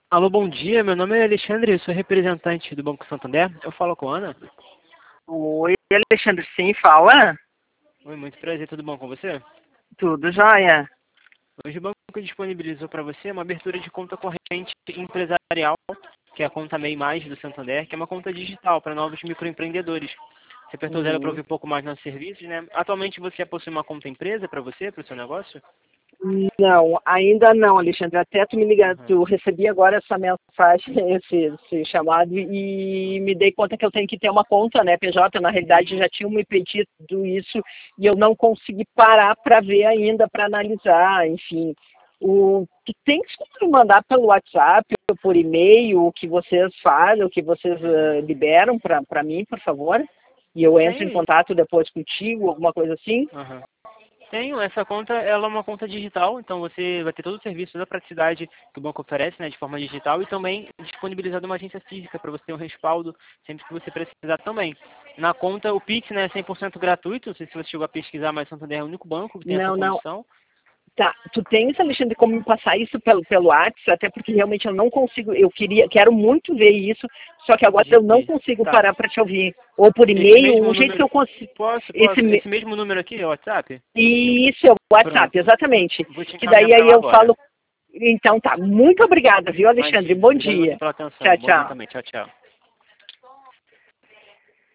Alô, bom dia. Meu nome é Alexandre, eu sou representante do Banco Santander. Eu falo com a Ana. Oi, Alexandre, sim, fala? Oi, muito prazer, tudo bom com você? Tudo jóia? Hoje o banco disponibilizou para você uma abertura de conta corrente empresarial, que é a conta MEI Mais do Santander, que é uma conta digital para novos microempreendedores. Você apertou zero para Uhum. ouvir um pouco mais nossos serviços, né? Atualmente você já possui uma conta empresa para você, para o seu negócio? Não, ainda não, Alexandre. Até tu me ligar, Uhum. tu recebi agora essa mensagem, esse chamado, e me dei conta que eu tenho que ter uma conta, né, PJ. Na realidade, já tinham me pedido isso e eu não consegui parar para ver ainda, para analisar, enfim. Tu tens como me mandar pelo WhatsApp ou por e-mail o que vocês fazem, o que vocês liberam para mim, por favor? E eu entro em Tem. contato depois contigo, alguma coisa assim? Uhum. Tenho, essa conta, ela é uma conta digital, então você vai ter todo o serviço, toda a praticidade que o banco oferece, né, de forma digital, e também disponibilizado uma agência física para você ter um respaldo sempre que você precisar também. Na conta, o Pix, né, é 100% gratuito, não sei se você chegou a pesquisar, mas o Santander é o único banco que tem essa Não, não. condição. Tá, tu tens, Alexandre, como me passar isso pelo WhatsApp, até porque realmente eu não consigo, quero muito ver isso, só que agora eu não Entendi. consigo Tá. parar para te ouvir. Ou por Esse e-mail, mesmo um jeito que eu número, consigo. posso, esse mesmo número aqui é o WhatsApp? Isso é o WhatsApp, Pronto, exatamente. vou te Que encaminhar daí para aí lá eu agora. falo. Então tá, muito obrigada, viu, Alexandre? Imagina, Bom obrigado a você dia. pela Tchau, atenção, bom dia tchau. também, tchau, tchau.